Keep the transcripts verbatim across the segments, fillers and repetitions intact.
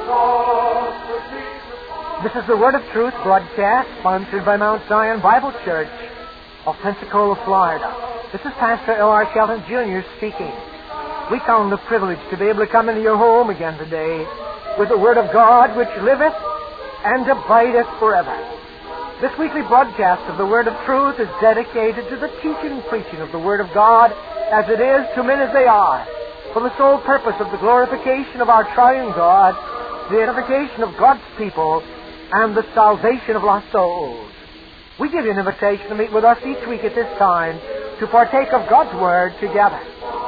This is the Word of Truth broadcast sponsored by Mount Zion Bible Church of Pensacola, Florida. This is Pastor L R Shelton Junior speaking. We count the privilege to be able to come into your home again today with the Word of God which liveth and abideth forever. This weekly broadcast of the Word of Truth is dedicated to the teaching and preaching of the Word of God as it is to men as they are, for the sole purpose of the glorification of our triune God, the edification of God's people, and the salvation of lost souls. We give you an invitation to meet with us each week at this time to partake of God's Word together.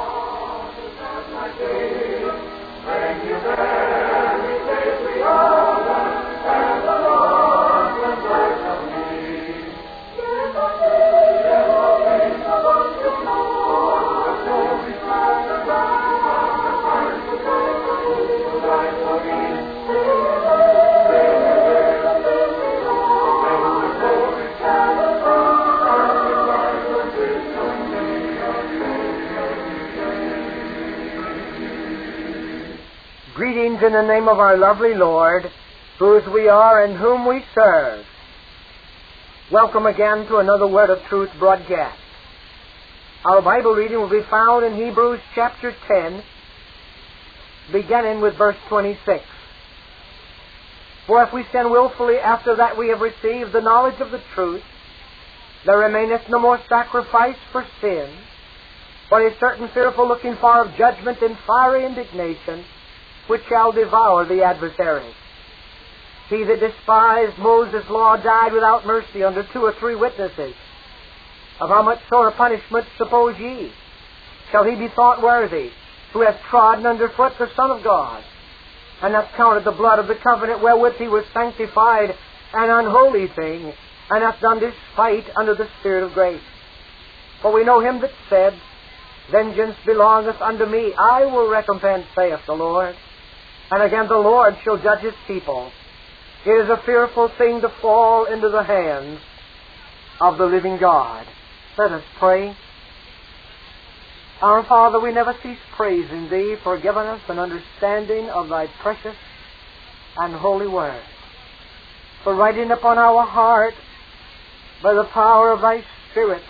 Greetings in the name of our lovely Lord, whose we are and whom we serve. Welcome again to another Word of Truth broadcast. Our Bible reading will be found in Hebrews chapter ten, beginning with verse twenty-six. For if we sin willfully after that we have received the knowledge of the truth, there remaineth no more sacrifice for sin, but a certain fearful looking for of judgment and fiery indignation, which shall devour the adversaries. He that despised Moses' law died without mercy under two or three witnesses. Of how much sore punishment, suppose ye, shall he be thought worthy, who hath trodden under foot the Son of God, and hath counted the blood of the covenant wherewith he was sanctified an unholy thing, and hath done despite under the Spirit of grace? For we know him that said, Vengeance belongeth unto me, I will recompense, saith the Lord. And again the Lord shall judge his people. It is a fearful thing to fall into the hands of the living God. Let us pray. Our Father, we never cease praising Thee for giving us an understanding of Thy precious and holy Word, for writing upon our heart by the power of Thy Spirit,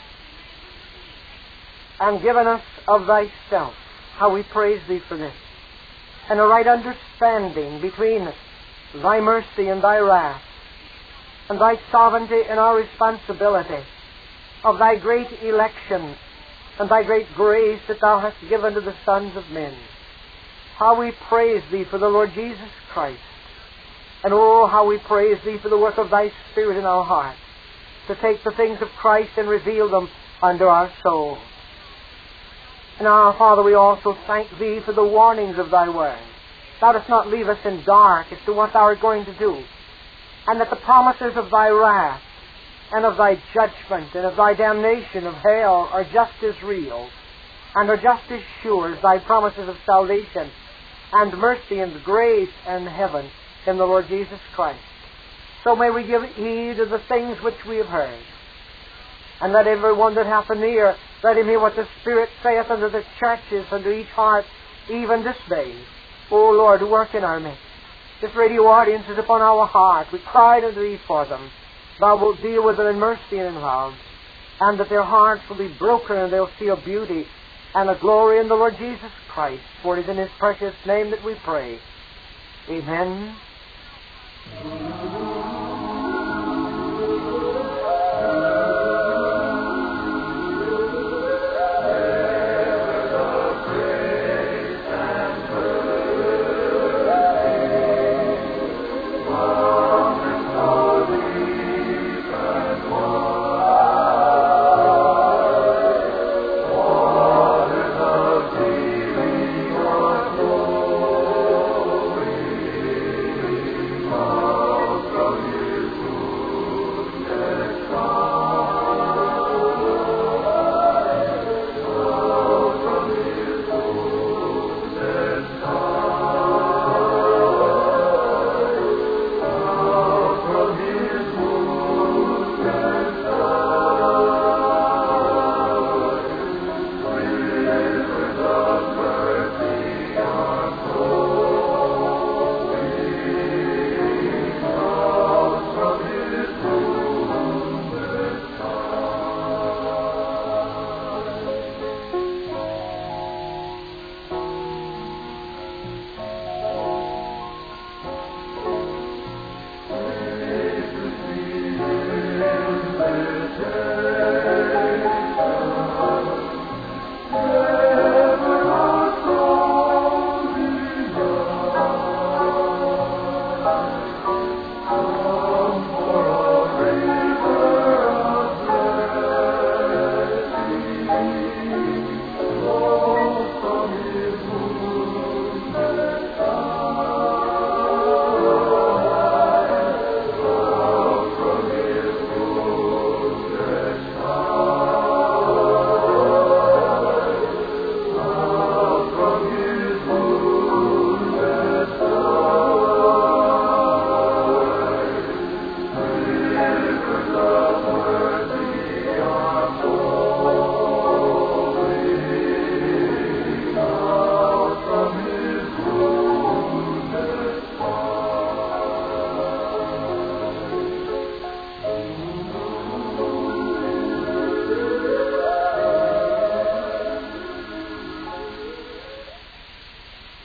and giving us of Thyself. How we praise Thee for this, and a right understanding between Thy mercy and Thy wrath, and Thy sovereignty and our responsibility, of Thy great election and Thy great grace that Thou hast given to the sons of men. How we praise Thee for the Lord Jesus Christ, and oh, how we praise Thee for the work of Thy Spirit in our hearts, to take the things of Christ and reveal them unto our souls. And our Father, we also thank Thee for the warnings of Thy Word. Thou dost not leave us in dark as to what Thou art going to do, and that the promises of Thy wrath and of Thy judgment and of Thy damnation of hell are just as real and are just as sure as Thy promises of salvation and mercy and grace and heaven in the Lord Jesus Christ. So may we give heed to the things which we have heard, and let every one that hath an ear, let him hear what the Spirit saith unto the churches, unto each heart, even this day. O Lord, work in our midst. This radio audience is upon our heart. We cry to Thee for them. Thou wilt deal with them in mercy and in love, and that their hearts will be broken and they'll see a beauty and a glory in the Lord Jesus Christ. For it is in His precious name that we pray. Amen. Oh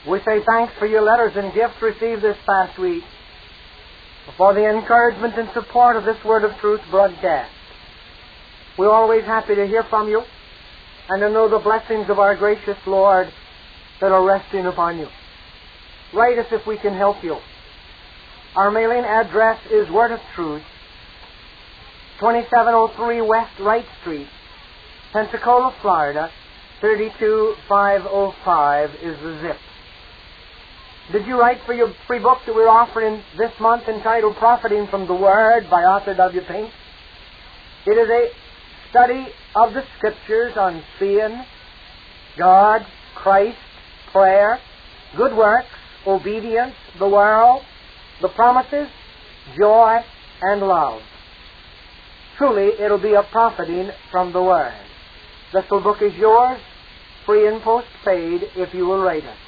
We say thanks for your letters and gifts received this past week, for the encouragement and support of this Word of Truth broadcast. We're always happy to hear from you and to know the blessings of our gracious Lord that are resting upon you. Write us if we can help you. Our mailing address is Word of Truth, twenty-seven oh three West Wright Street, Pensacola, Florida, thirty-two five oh five is the zip. Did you write for your free book that we're offering this month entitled Profiting from the Word by Arthur W. Pink? It is a study of the Scriptures on seeing, God, Christ, prayer, good works, obedience, the world, the promises, joy, and love. Truly, it'll be a profiting from the Word. This little book is yours, free and postpaid, if you will write it.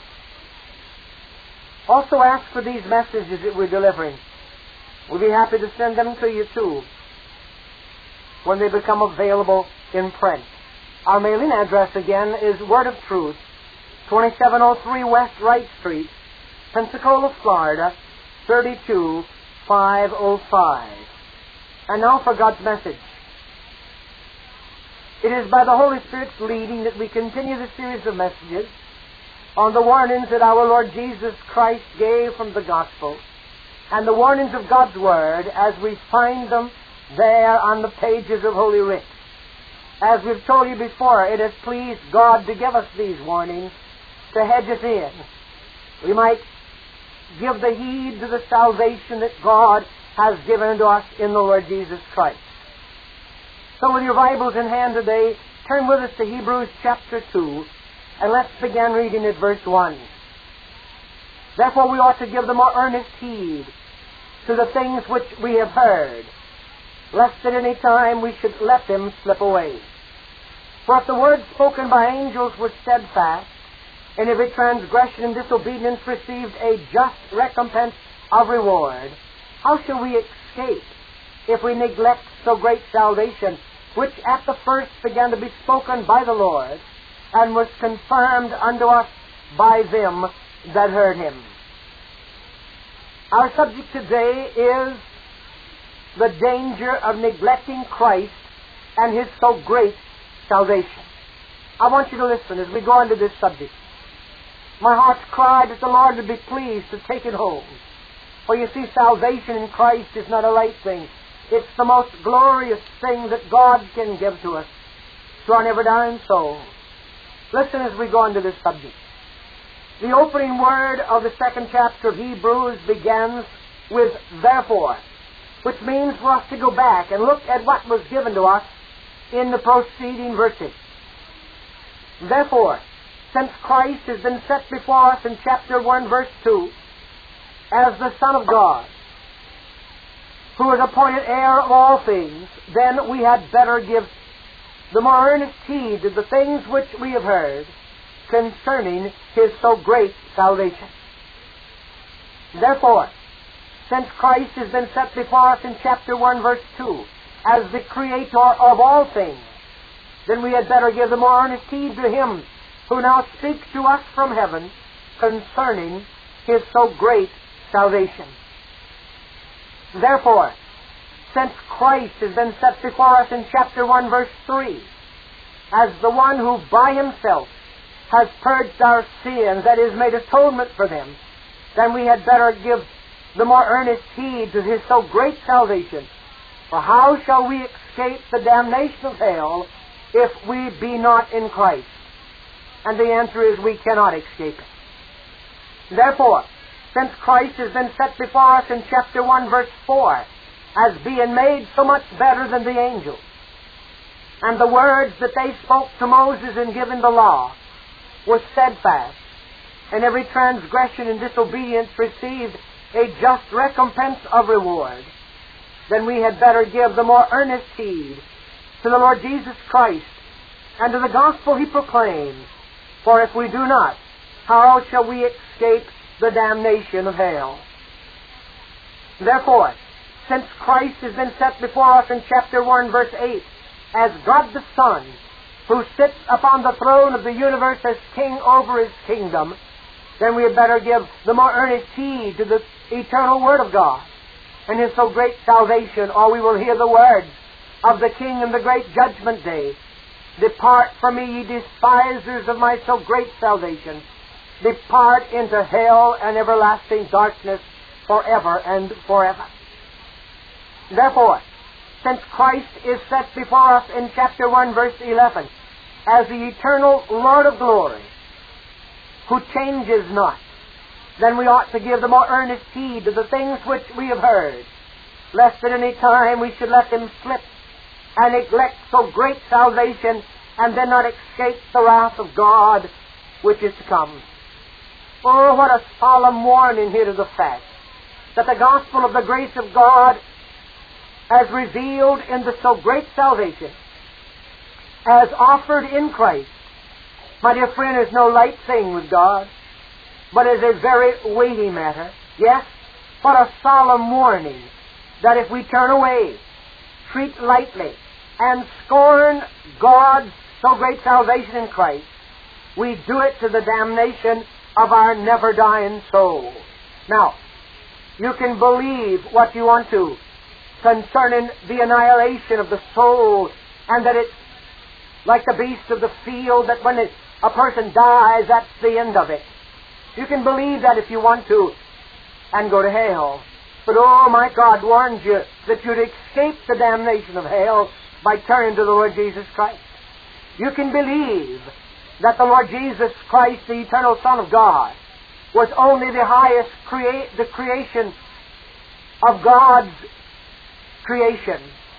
Also ask for these messages that we're delivering. We'll be happy to send them to you, too, when they become available in print. Our mailing address, again, is Word of Truth, twenty-seven oh three West Wright Street, Pensacola, Florida, thirty-two five oh five. And now for God's message. It is by the Holy Spirit's leading that we continue the series of messages on the warnings that our Lord Jesus Christ gave from the Gospel, and the warnings of God's Word as we find them there on the pages of Holy Writ. As we've told you before, it has pleased God to give us these warnings to hedge us in. We might give the heed to the salvation that God has given to us in the Lord Jesus Christ. So with your Bibles in hand today, turn with us to Hebrews chapter two, and let's begin reading at verse one. Therefore we ought to give the more earnest heed to the things which we have heard, lest at any time we should let them slip away. For if the word spoken by angels was steadfast, and every transgression and disobedience received a just recompense of reward, how shall we escape if we neglect so great salvation, which at the first began to be spoken by the Lord, and was confirmed unto us by them that heard him? Our subject today is the danger of neglecting Christ and His so great salvation. I want you to listen as we go into this subject. My heart's cry that the Lord would be pleased to take it home. For you see, salvation in Christ is not a light thing. It's the most glorious thing that God can give to us, to our never-dying soul. Listen as we go into this subject. The opening word of the second chapter of Hebrews begins with therefore, which means for us to go back and look at what was given to us in the preceding verses. Therefore, since Christ has been set before us in chapter one, verse two, as the Son of God, who is appointed heir of all things, then we had better give the more earnest heed to the things which we have heard concerning His so great salvation. Therefore, since Christ has been set before us in chapter one, verse two, as the Creator of all things, then we had better give the more earnest heed to Him who now speaks to us from heaven concerning His so great salvation. Therefore, since Christ has been set before us in chapter one, verse three, as the one who by Himself has purged our sins, that is, made atonement for them, then we had better give the more earnest heed to His so great salvation. For how shall we escape the damnation of hell if we be not in Christ? And the answer is we cannot escape it. Therefore, since Christ has been set before us in chapter one, verse four, as being made so much better than the angels, and the words that they spoke to Moses in giving the law were steadfast, and every transgression and disobedience received a just recompense of reward, then we had better give the more earnest heed to the Lord Jesus Christ and to the gospel He proclaims. For if we do not, how shall we escape the damnation of hell? Therefore, since Christ has been set before us in chapter one, verse eight, as God the Son, who sits upon the throne of the universe as King over His kingdom, then we had better give the more earnest heed to the eternal Word of God and His so great salvation, or we will hear the words of the King in the great judgment day. Depart from me, ye despisers of my so great salvation. Depart into hell and everlasting darkness forever and forever. Therefore, since Christ is set before us in chapter one, verse eleven, as the eternal Lord of glory, who changes not, then we ought to give the more earnest heed to the things which we have heard, lest at any time we should let them slip and neglect so great salvation and then not escape the wrath of God which is to come. Oh, what a solemn warning here to the fact that the gospel of the grace of God, as revealed in the so great salvation, as offered in Christ, my dear friend, is no light thing with God, but is a very weighty matter. Yes, what a solemn warning that if we turn away, treat lightly, and scorn God's so great salvation in Christ, we do it to the damnation of our never-dying soul. Now, you can believe what you want to concerning the annihilation of the soul, and that it's like the beast of the field, that when it, a person dies, that's the end of it. You can believe that if you want to, and go to hell. But oh, my God warns you that you'd escape the damnation of hell by turning to the Lord Jesus Christ. You can believe that the Lord Jesus Christ, the eternal Son of God, was only the highest crea- the creation of God's creation,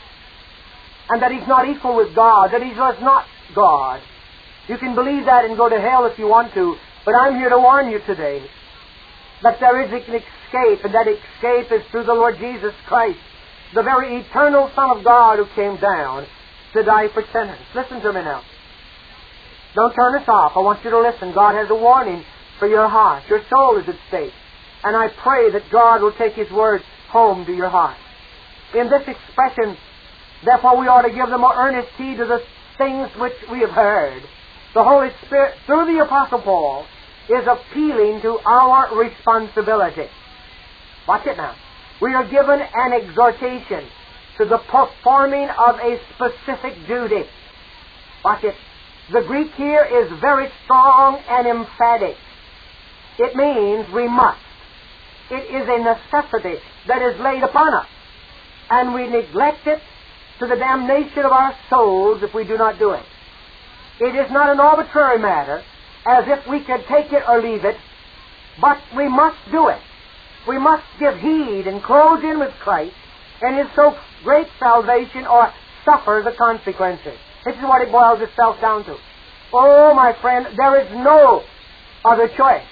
and that He's not equal with God, that He was not God. You can believe that and go to hell if you want to, but I'm here to warn you today that there is an escape, and that escape is through the Lord Jesus Christ, the very eternal Son of God who came down to die for sinners. Listen to me now. Don't turn us off. I want you to listen. God has a warning for your heart. Your soul is at stake. And I pray that God will take His Word home to your heart. In this expression, therefore, we ought to give the more earnest heed to the things which we have heard. The Holy Spirit, through the Apostle Paul, is appealing to our responsibility. Watch it now. We are given an exhortation to the performing of a specific duty. Watch it. The Greek here is very strong and emphatic. It means we must. It is a necessity that is laid upon us, and we neglect it to the damnation of our souls if we do not do it. It is not an arbitrary matter, as if we could take it or leave it, but we must do it. We must give heed and close in with Christ and His so great salvation, or suffer the consequences. This is what it boils itself down to. Oh, my friend, there is no other choice.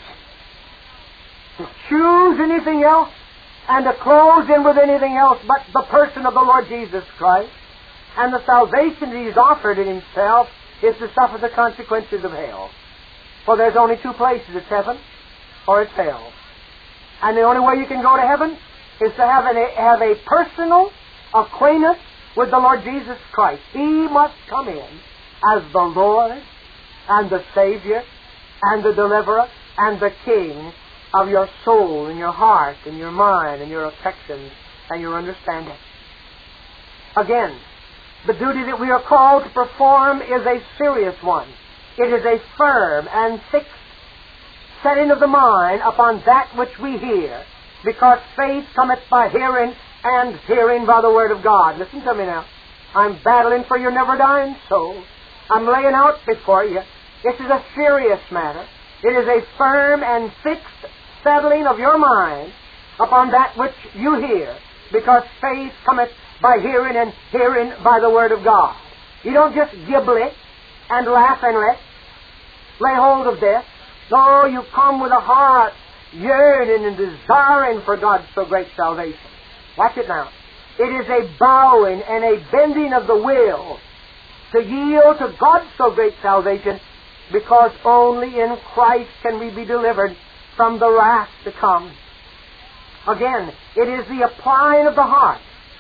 To choose anything else and to close in with anything else but the person of the Lord Jesus Christ, and the salvation that He's offered in Himself is to suffer the consequences of hell. For there's only two places. It's heaven or it's hell. And the only way you can go to heaven is to have, an, have a personal acquaintance with the Lord Jesus Christ. He must come in as the Lord and the Savior and the Deliverer and the King of your soul and your heart and your mind and your affections and your understanding. Again, the duty that we are called to perform is a serious one. It is a firm and fixed setting of the mind upon that which we hear, because faith cometh by hearing, and hearing by the Word of God. Listen to me now. I'm battling for your never-dying soul. I'm laying out before you. This is a serious matter. It is a firm and fixed settling of your mind upon that which you hear, because faith cometh by hearing, and hearing by the Word of God. You don't just gibble it and laugh and let lay hold of this. No, you come with a heart yearning and desiring for God's so great salvation. Watch it now. It is a bowing and a bending of the will to yield to God's so great salvation, because only in Christ can we be delivered from the wrath to come. Again, it is the applying of the heart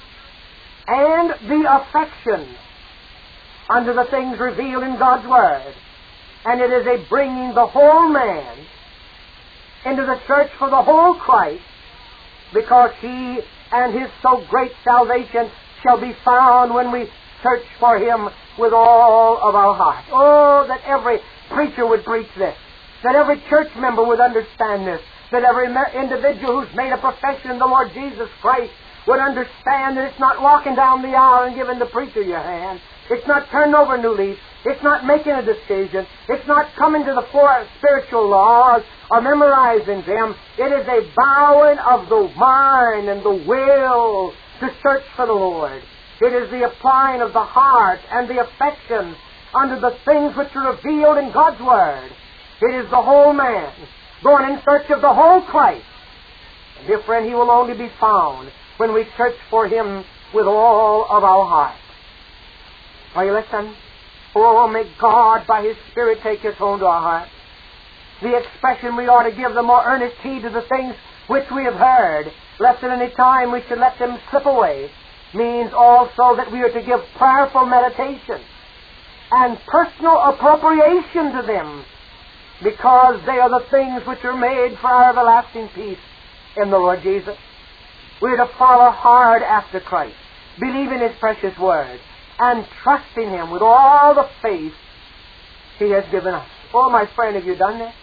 and the affection unto the things revealed in God's Word. And it is a bringing the whole man into the search for the whole Christ, because He and His so great salvation shall be found when we search for Him with all of our heart. Oh, that every preacher would preach this, that every church member would understand this, that every individual who's made a profession in the Lord Jesus Christ would understand that it's not walking down the aisle and giving the preacher your hand. It's not turning over a new leaf. It's not making a decision. It's not coming to the four spiritual laws or memorizing them. It is a bowing of the mind and the will to search for the Lord. It is the applying of the heart and the affections unto the things which are revealed in God's Word. It is the whole man going in search of the whole Christ. And dear friend, He will only be found when we search for Him with all of our heart. Are you listening? Oh, may God by His Spirit take His home to our heart. The expression we ought to give the more earnest heed to the things which we have heard, lest at any time we should let them slip away, means also that we are to give prayerful meditation and personal appropriation to them, because they are the things which are made for our everlasting peace in the Lord Jesus. We are to follow hard after Christ, believe in His precious Word, and trust in Him with all the faith He has given us. Oh, my friend, have you done that?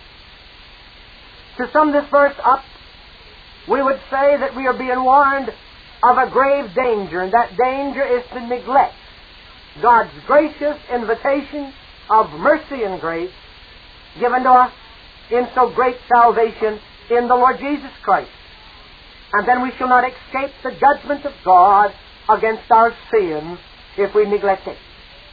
To sum this verse up, we would say that we are being warned of a grave danger, and that danger is to neglect God's gracious invitation of mercy and grace given to us in so great salvation in the Lord Jesus Christ. And then we shall not escape the judgment of God against our sins if we neglect it.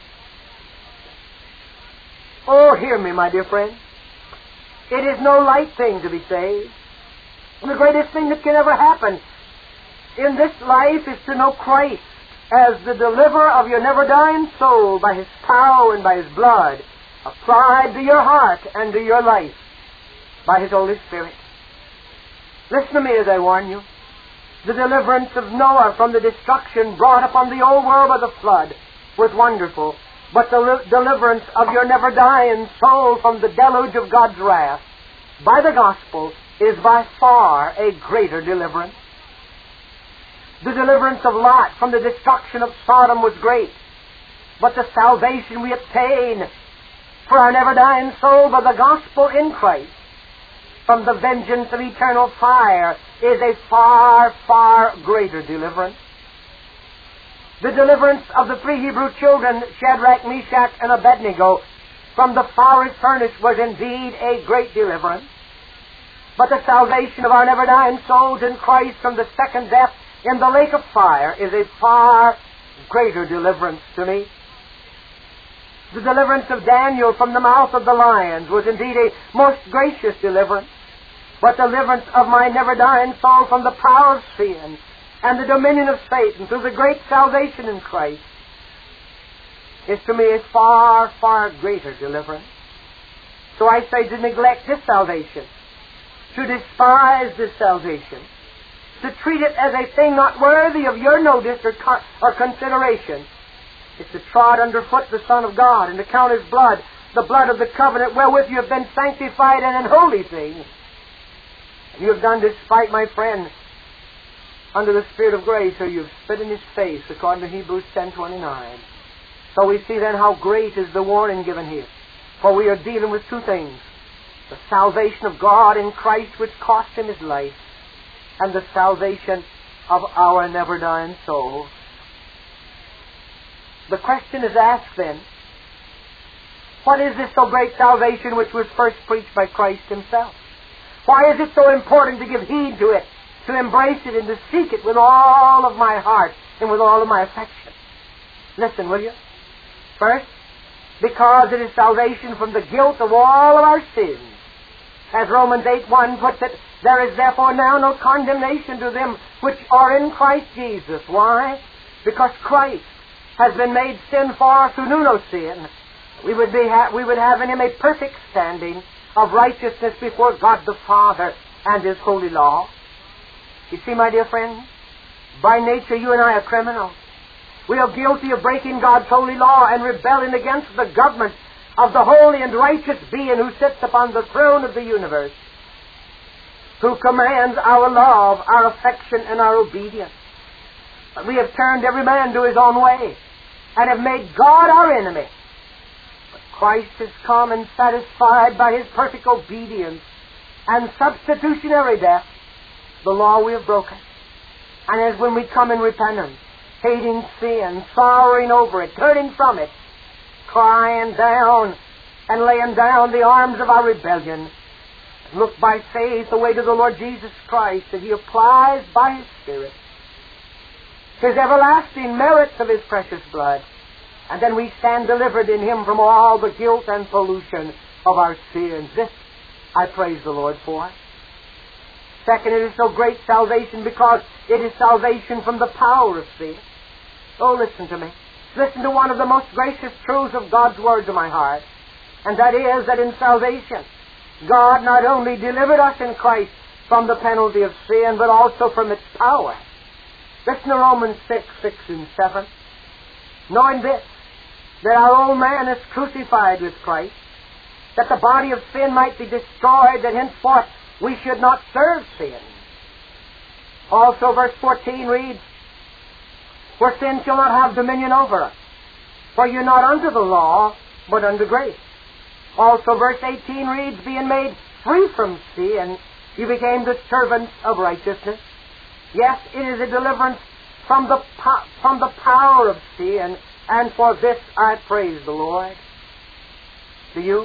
Oh, hear me, my dear friend. It is no light thing to be saved. And the greatest thing that can ever happen in this life is to know Christ as the deliverer of your never-dying soul by His power and by His blood, applied to your heart and to your life by His Holy Spirit. Listen to me as I warn you. The deliverance of Noah from the destruction brought upon the old world by the flood was wonderful, but the li- deliverance of your never-dying soul from the deluge of God's wrath by the gospel is by far a greater deliverance. The deliverance of Lot from the destruction of Sodom was great, but the salvation we obtain for our never-dying soul by the gospel in Christ from the vengeance of eternal fire is a far, far greater deliverance. The deliverance of the three Hebrew children, Shadrach, Meshach, and Abednego, from the fiery furnace was indeed a great deliverance. But the salvation of our never-dying souls in Christ from the second death in the lake of fire is a far greater deliverance to me. The deliverance of Daniel from the mouth of the lions was indeed a most gracious deliverance. But the deliverance of my never-dying soul from the power of sin and the dominion of Satan through the great salvation in Christ is to me a far, far greater deliverance. So I say to neglect this salvation, to despise this salvation, to treat it as a thing not worthy of your notice or, co- or consideration, is to trod underfoot the Son of God and to count His blood, the blood of the covenant wherewith you have been sanctified and in holy things. And you have done despite, my friend, under the Spirit of grace, or you have spit in His face, according to Hebrews ten twenty-nine. So we see then how great is the warning given here. For we are dealing with two things: the salvation of God in Christ, which cost Him His life, and the salvation of our never-dying souls. The question is asked then, what is this so great salvation which was first preached by Christ Himself? Why is it so important to give heed to it, to embrace it, and to seek it with all of my heart and with all of my affection? Listen, will you? First, because it is salvation from the guilt of all of our sins. As Romans eight one puts it, there is therefore now no condemnation to them which are in Christ Jesus. Why? Because Christ has been made sin for us who knew no sin. We would, be ha- we would have in Him a perfect standing of righteousness before God the Father and His holy law. You see, my dear friend, by nature you and I are criminals. We are guilty of breaking God's holy law and rebelling against the government of the holy and righteous being who sits upon the throne of the universe. who commands our love, our affection, and our obedience. But we have turned every man to his own way and have made God our enemy. But Christ has come and satisfied by his perfect obedience and substitutionary death the law we have broken. And as when we come in repentance, hating sin, sorrowing over it, turning from it, crying down and laying down the arms of our rebellion, look by faith away to the Lord Jesus Christ, that he applies by his Spirit his everlasting merits of his precious blood, and then we stand delivered in him from all the guilt and pollution of our sins. This I praise the Lord for. Second, it is so great salvation because it is salvation from the power of sin. Oh, listen to me. Listen to one of the most gracious truths of God's Word to my heart, and that is that in salvation, God not only delivered us in Christ from the penalty of sin, but also from its power. Listen to Romans six, six and seven. Knowing this, that our old man is crucified with Christ, that the body of sin might be destroyed, that henceforth we should not serve sin. Also verse fourteen reads, for sin shall not have dominion over us, for you're not under the law, but under grace. Also verse eighteen reads, being made free from sin, you became the servants of righteousness. Yes, it is a deliverance from the po- from the power of sin, and for this I praise the Lord. Do you?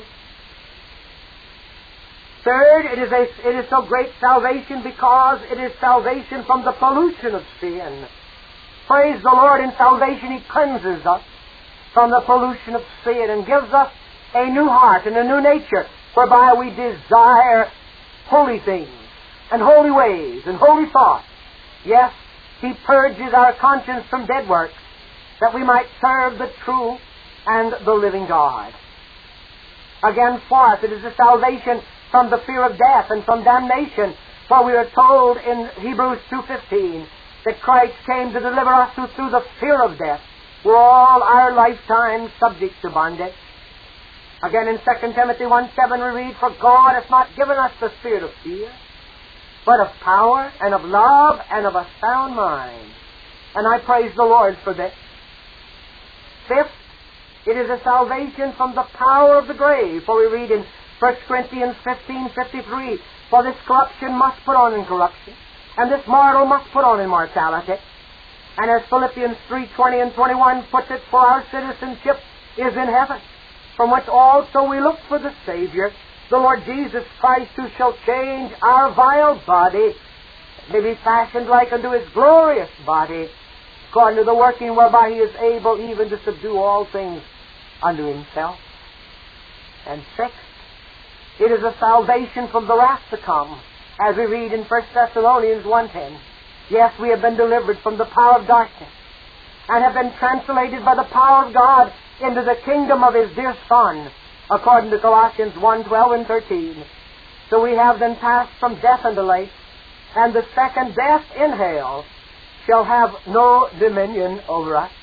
Third, it is a it is so great salvation because it is salvation from the pollution of sin. Praise the Lord, in salvation He cleanses us from the pollution of sin and gives us a new heart and a new nature whereby we desire holy things and holy ways and holy thoughts. Yes, He purges our conscience from dead works that we might serve the true and the living God. Again, fourth, it is a salvation from the fear of death and from damnation, for we are told in Hebrews two fifteen that Christ came to deliver us who through the fear of death were all our lifetime subject to bondage. Again, in Second Timothy one seven we read, for God hath not given us the spirit of fear, but of power and of love and of a sound mind. And I praise the Lord for this. Fifth, it is a salvation from the power of the grave, for we read in First Corinthians fifteen fifty-three, for this corruption must put on incorruption, and this mortal must put on immortality. And as Philippians three twenty and twenty-one puts it, for our citizenship is in heaven, from which also we look for the Savior, the Lord Jesus Christ, who shall change our vile body, may be fashioned like unto His glorious body, according to the working whereby He is able even to subdue all things unto Himself. And sixth, it is a salvation from the wrath to come, as we read in First Thessalonians one ten. Yes, we have been delivered from the power of darkness, and have been translated by the power of God into the kingdom of His dear Son, according to Colossians one twelve and thirteen. So we have then passed from death unto life, and the second death in hell shall have no dominion over us.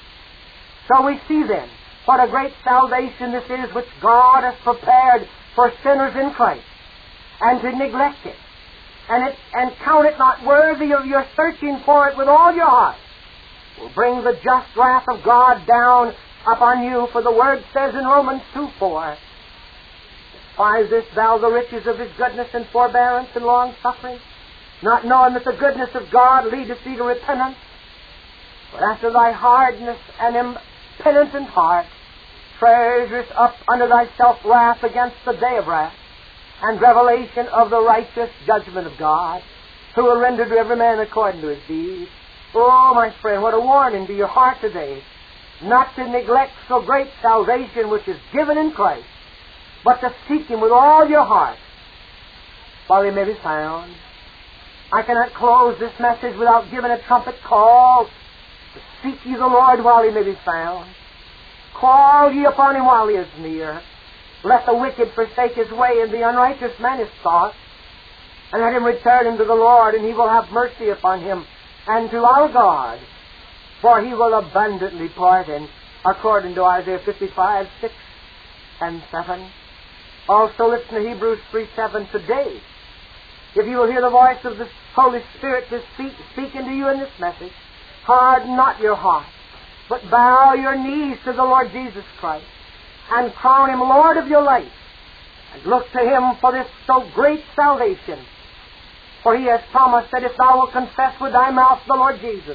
So we see then what a great salvation this is which God has prepared for sinners in Christ, and to neglect it, and it and count it not worthy of your searching for it with all your heart, will bring the just wrath of God down upon you. For the Word says in Romans two four, despisest thou the riches of His goodness and forbearance and long-suffering, not knowing that the goodness of God leadeth thee to repentance? But after thy hardness and impenitent heart treasurest up unto thyself wrath against the day of wrath, and revelation of the righteous judgment of God, who will render to every man according to his deeds. Oh, my friend, what a warning to your heart today, not to neglect so great salvation which is given in Christ, but to seek Him with all your heart while He may be found. I cannot close this message without giving a trumpet call to seek ye the Lord while He may be found. Call ye upon Him while He is near. Let the wicked forsake his way, and the unrighteous man his thoughts, and let him return unto the Lord, and He will have mercy upon him, and to our God, for He will abundantly pardon, according to Isaiah fifty-five, six and seven. Also listen to Hebrews three seven. Today if you will hear the voice of the Holy Spirit to speak, speak into you in this message, harden not your heart, but bow your knees to the Lord Jesus Christ and crown Him Lord of your life, and look to Him for this so great salvation. For He has promised that if thou wilt confess with thy mouth the Lord Jesus,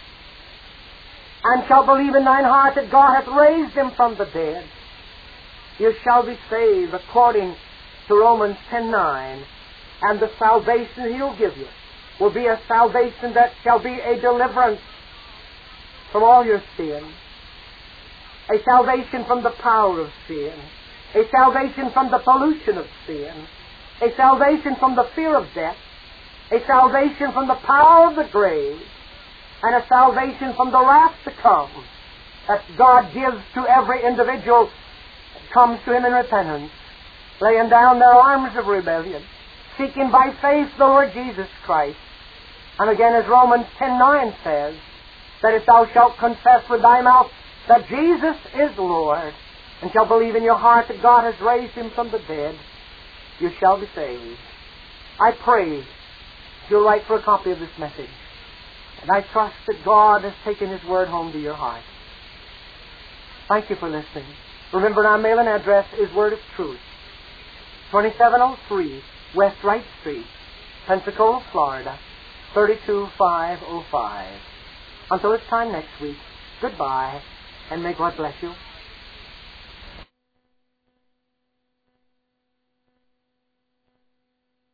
and shalt believe in thine heart that God hath raised Him from the dead, you shall be saved, according to Romans ten nine. And the salvation He'll give you will be a salvation that shall be a deliverance from all your sin, a salvation from the power of sin, a salvation from the pollution of sin, a salvation from the fear of death, a salvation from the power of the grave, and a salvation from the wrath to come that God gives to every individual that comes to Him in repentance, laying down their arms of rebellion, seeking by faith the Lord Jesus Christ. And again, as Romans ten nine says, that if thou shalt confess with thy mouth that Jesus is Lord, and shalt believe in your heart that God has raised Him from the dead, you shall be saved. I pray you'll write for a copy of this message, and I trust that God has taken His Word home to your heart. Thank you for listening. Remember, our mailing address is Word of Truth, twenty-seven oh three West Wright Street, Pensacola, Florida, thirty-two five oh five. Until this time next week, goodbye, and may God bless you.